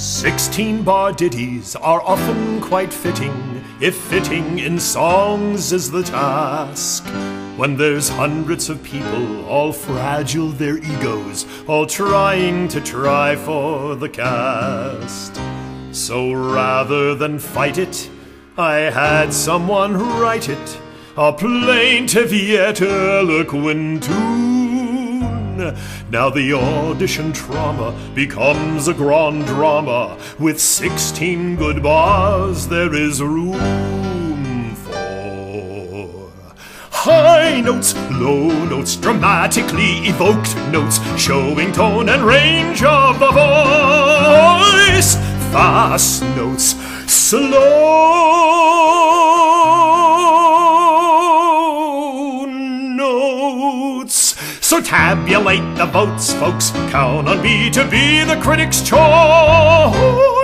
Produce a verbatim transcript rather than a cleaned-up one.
Sixteen-bar ditties are often quite fitting, if fitting in songs is the task. When there's hundreds of people, all fragile their egos, all trying to try for the cast. So rather than fight it, I had someone write it, a plaintive yet eloquent tune. Now the audition trauma becomes a grand drama. With sixteen good bars there is room for high notes, low notes, dramatically evoked notes, showing tone and range of the voice. Fast notes, slow notes. So tabulate the votes, folks. Count on me to be the critic's choice.